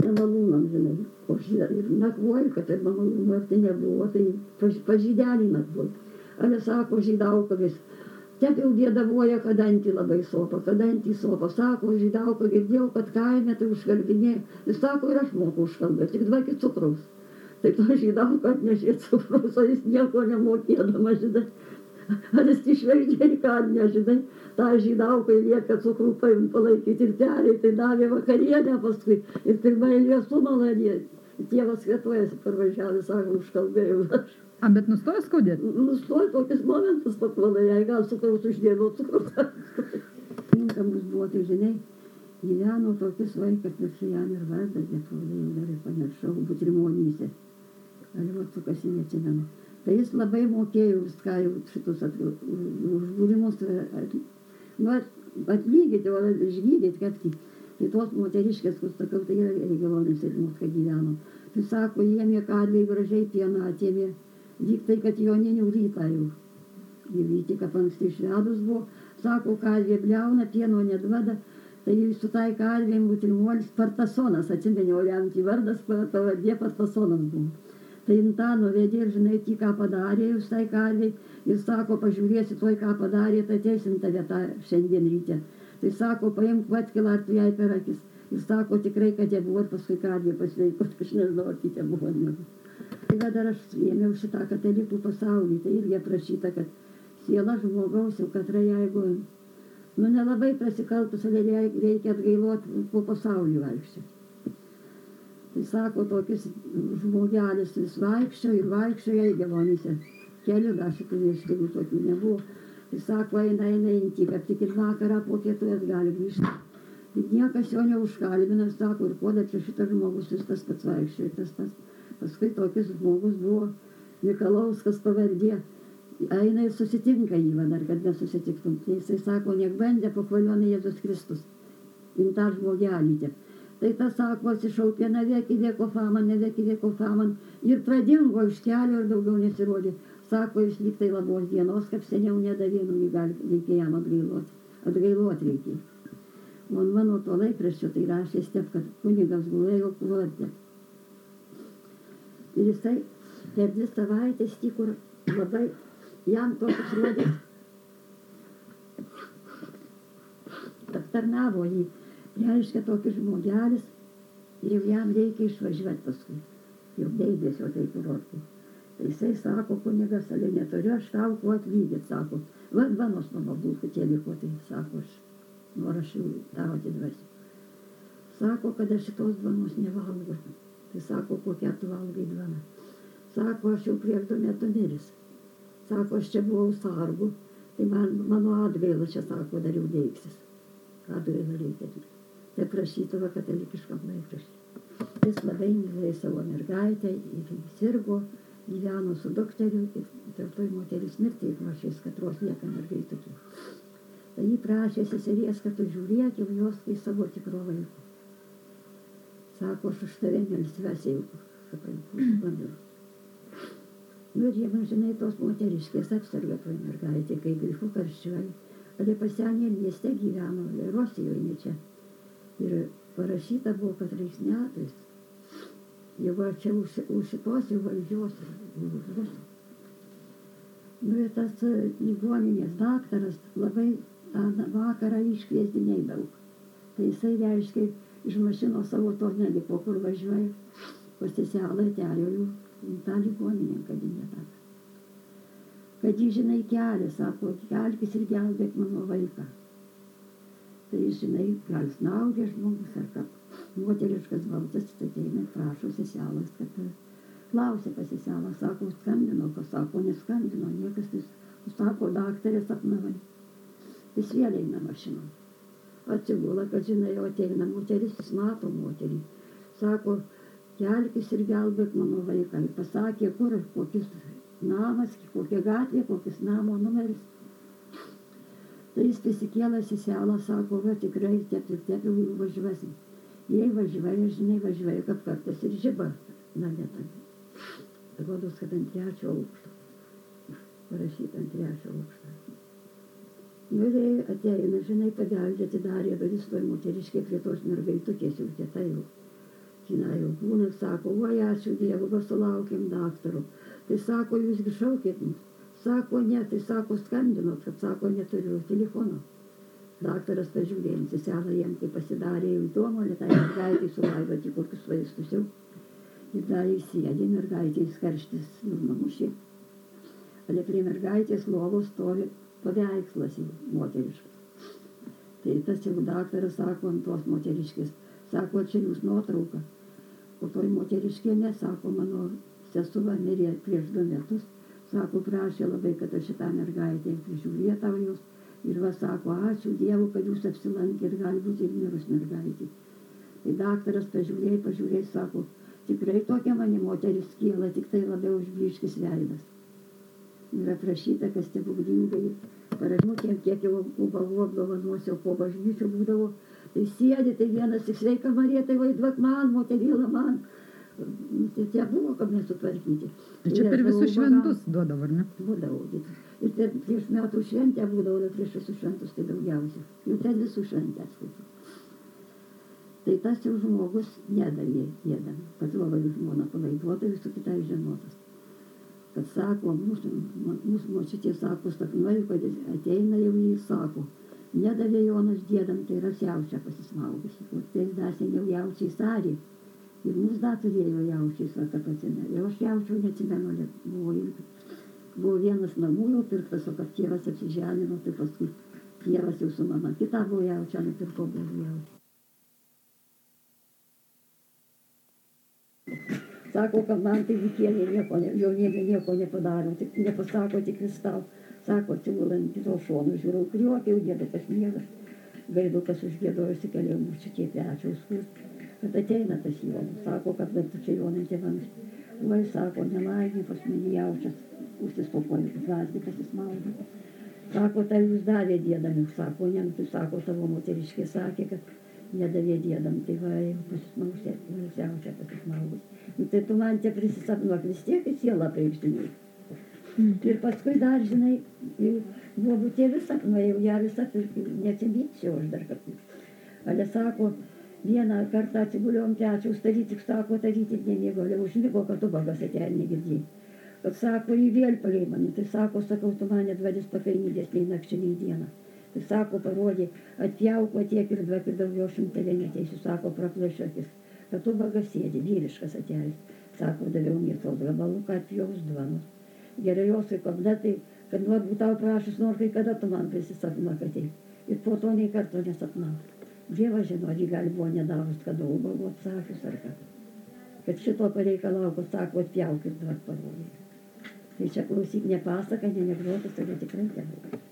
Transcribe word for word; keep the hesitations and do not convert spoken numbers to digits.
nemalūnam, žinai. O ir nakvoju, kad tai malūnų, ar tai nebuvo, tai pažydelį nakvoju. Ale sako, žydaukavis. Taip jau dėdavoja, kad antį labai sopa, kad antį sopa. Sako, žydauka, girdėjau, kad kaime tai užkalbinė. Jis sako, ir aš moku užkalbėti, tik dvakį cukraus. Tai to žydauka atnešė cukraus, o jis nieko nemokėdama, žinai. Ar jis išveždė į kalnę, žinai. Ta žydaukai lieka cukrų paim palaikyti ir teliai, tai davė vakarienę paskui. Ir pirmą eilę sumaladė. Tėvas kvietuojasi parvažiavęs, sako, užkalbėjau aš. A, bet nustojo skaudėti? Nustojo tokius momentus papuolė, jei gal cukraus uždėdavo cukraus. Tinkamus buvo, tai žinai, gyveno tokius vaikas, ir su jam ir vardas, bet jau dar ir pamiršau, Butrimonyse. Ar jau atsukas jį neatsimenu. Tai jis labai mokėjo viską jau šitus užbūrimus nu, atlygyti, o išgydyti, kad tai tos moteriškės, kur sakau, tai yra regionis ir mūsų, kad gyveno. Tai sako, jėmė karviai gražiai pieną atėmė. Lyg tai, kad joninių rytą jau. Gyvyti, kad anksti išvedus buvo. Sako, karvė bliauna, pieno neduoda. Tai su tai karvė Butrimolis Partasonas, atsimeniau, jam tai vardas pavardė Partasonas buvo. Tai tą nuvedė ir žinai, tik ką padarė jūs tai karvė. Ir sako, pažiūrėsi toj, ką padarė, tai teisim tave tą šiandien ryte. Tai sako, paimk vatkilą, ar tu jai per akis. Ir sako, tikrai, kad jie buvo ir paskui karvė pasveiko, aš nežinau, ar kitė buvo. Tai va dar aš ėmiau šitą katalikų pasaulį, tai irgi aprašyta, kad siela žmogaus jau katrai, jeigu nu nelabai prasikaltus, reikia atgailoti po pasaulį vaikščioti. Tai sako, tokius žmogelis vis vaikščio ir vaikščio Jaigevonyse. Kelių dar šitų vieškelių tokių nebuvo. Tai sako, eina, eina, inti, kad tik ir vakarą po pietų jas gali grįžti. Ir niekas jo neužkalbina, sako, ir kodėl čia šitas žmogus vis tas pats vaikščio, tas pats. Paskui tokis žmogus buvo Mikalauskas pavardė. Eina ir susitinka jį, dar kad nesusitiktum. Tai jisai sako, niek bandė pochvaliona Jėzus Kristus. In tą žmogelį. Tai tas sako, atsišaukė, nevėki dėko faman, nevėki dėko faman. Ir pradingo iš kelio ir daugiau nesirodė. Sako, jis lyg tai labos dienos, kaip seniau nedavėnų, reikia jam atgailoti. Atgailoti reikia. O mano to laikraščio tai rašė step, kad kunigas gulėjo klodė. Ir jisai per dvi savaitės tikur labai jam tokius rodė. Tarnavo jį. Reiškia tokis žmogelis ir jau jam reikia išvažiuoti paskui. Jau deidėsio tai kurortai. Tai jisai sako, kunigas, ale neturiu, aš tau kuo atlygit, sako. Va, dvanos mano bulkutė liko, tai sako, aš noriu aš jau tau atidvasiu. Sako, kad aš šitos dvanos nevalgau. Tai sako, kokią tu valgai dvaną. Sako, aš jau prieš du metų miris. Sako, aš čia buvau sargu. Tai man, mano atgaila čia, sako, dar jau deiksis. Atgaila reikia. Tai prašytavo katalikiškam laikraštį. Jis labai mylėjo savo mergaitę ir sirgo, gyveno su doktoriu ir dėl to moteris mirti, jeigu aš jais katros lieka mergaitė. Tai jį prašė seseries, kad tu žiūrėk jau jos kai savo tikro vaiko. Sako, aš už tave melsiuosi jau, sakai, pamiru. Nu ir jie, žinai, tos moteriškės apsarga toj mergaitė, kai grifu karščiuoja. Ale pasenė mieste gyveno, Rosijoje ne čia. Ir parašyta buvo, kad reiks metais. Jau čia už, už šitos jau valdžios. Nu ir tas ligoninės daktaras labai tą vakarą iškviesdiniai daug. Tai jisai reiškia iš mašinos savo tornelį, po kur važiuoja, pasiselą telio jų į tą ligoninę kabinetą. Kad jį, žinai, kelią, sako, kelkis ir gelbėk mano vaiką. Tai, žinai, gal snaudė žmogus, ar kad moteriškas balsas, tai eina, prašo seselas, kad klausė pasiselą, sako, skambino, pasako, neskambino, niekas, tai sako, daktarė sapnavai. Jis vėl eina mašinom. Atsigula, kad, žinai, jau ateina moteris, jis mato moterį. Sako, kelkis ir gelbėk mano vaiką. Ir pasakė, kur, kokis namas, kokia gatvė, kokis namo numeris. Tai jis prisikėlęs į selą, sako, va tikrai, taip ir taip jau važiuosim. Jei važiuoja, žinai, važiuoja, kaip kartas ir žiba. Na, net. Rodos, kad ant trečio aukšto. Parašyta ant trečio aukšto. Nu ir ateina, žinai, pabeldė, atidarė duris toj moteriškai prie tos mergaitukės jau kieta jau. Žinai, jau būna, sako, oi, ačiū Dievu, va sulaukėm daktaro. Tai sako, jūs gi šaukėt mus. Sako, ne, tai sako, skambinot, kad sako, neturiu telefono. Daktaras pažiūrėjom, sesena jiem, kai pasidarė jau įdomu, tai mergaitė sulaidoti kokius vaistus jau. Ir dar įsėdė, mergaitės karštis numamušė. Ale prie mergaitės lovos stovi paveikslas moteriškas. Tai tas jau daktaras sako ant tos moteriškės, sako, čia jūs nuotrauka. O toj moteriškė nesako, mano sesuva mirė prieš du metus. Sako, prašė labai, kad aš šitą mergaitę prižiūrėtau jos. Ir va sako, ačiū Dievu, kad jūs apsilankė ir gali būti ir mirus mergaitė. Tai daktaras pažiūrėjai, pažiūrėjai, sako, tikrai tokia mane moteris kyla, tik tai labiau užblyškis veidas. Ir aprašyta, kas stebuklingai, parašymukėm, kiek jau ubalų apdovanuosiu, po bažnyčių būdavo, tai sėdi, tai vienas tik sveika Marija, tai vaidvak man, moterėlą man. Tai tie buvo, kad nesutvarkyti. Tai čia per visus šventus duodavo, ar ne? Būdavo. Ir ten prieš metų šventę būdavo, ir prieš visus šventus tai daugiausiai. Jau ten visų šventę skaitė. Tai tas jau žmogus nedavė jėdam, kad labai žmona palaiduota visų kitai žinotas. Kad sako, mūsų, mūsų močiutė sako, sapnuoju, kad ateina jau jį sako. Nedavė Jonas dėdam, tai yra jaučia pasismaugusi. O tai dar seniau jaučiai sarė. Ir mūsų dar turėjo jaučiais, va, kad atsimė. Ir aš jaučiau neatsimenu, buvo, buvo vienas namų jau pirktas, o kad tėvas apsižemino, tai paskui tėvas jau su mama. Kita buvo jaučia, nupirko buvo jaučia. Sako, kad man tai vikėlė nieko, jaunėlė nieko nepadaro, tik nepasako tik vis tau. Sako, atsimulant kito šonų, žiūrau, kriuokė, jau dėdukas miegas. Gaidukas užgėdojusi keliau mūsų tie pečiaus kur. Kad ateina tas Jonas, sako, kad tu čia Jonai tėvams. Vai, sako, nelaimė, pas mane jaučias, užsispokoja, gazdi pasismaudė. Sako, tai jūs davė dėdami, sako, ne, tu sako, tavo moteriškė sakė, kad nedavė dėdam, tai va, pasismausė, jaučia pasismaudus. Tai tu man čia prisisapnuok, vis tiek į sielą preikštinai. Ir paskui dar, žinai, buvo būtėlis sapnuojau, ją visą neatsibyčiau aš dar kartu. Ale sako, vieną kartą atsiguliom pečiaus, daryti, tik sako, daryti nemėgo, jau užmygo, kad tu bagas atėjo negirdėjai. Kad sako, į vėl palei mane, tai sako, sakau, tu mane dvaris pakainydės nei nakčia, nei dieną. Tai sako, parodė, atpjauko tiek ir dvak ir daugiau šimtelė neteisiu, sako, praplašakis, kad tu bagas sėdi, vyriškas atėjęs. Sako, daviau mėsos gabalų, kad atpjaus dvanos. Gerai josai, kada tai, kad nuot būtau prašus, nors kai kada tu man prisisapna, kad tai. Ir po to nei karto nesapnau. Dievas žino, ar jį gali buvo nedavus, kad ubago atsakius ar ką. Kad šito pareikalau, kad sako, atpjauk ir duot parodė. Tai čia klausyk, ne pasaka, ne anekdotas, tai tikrai nebuvo.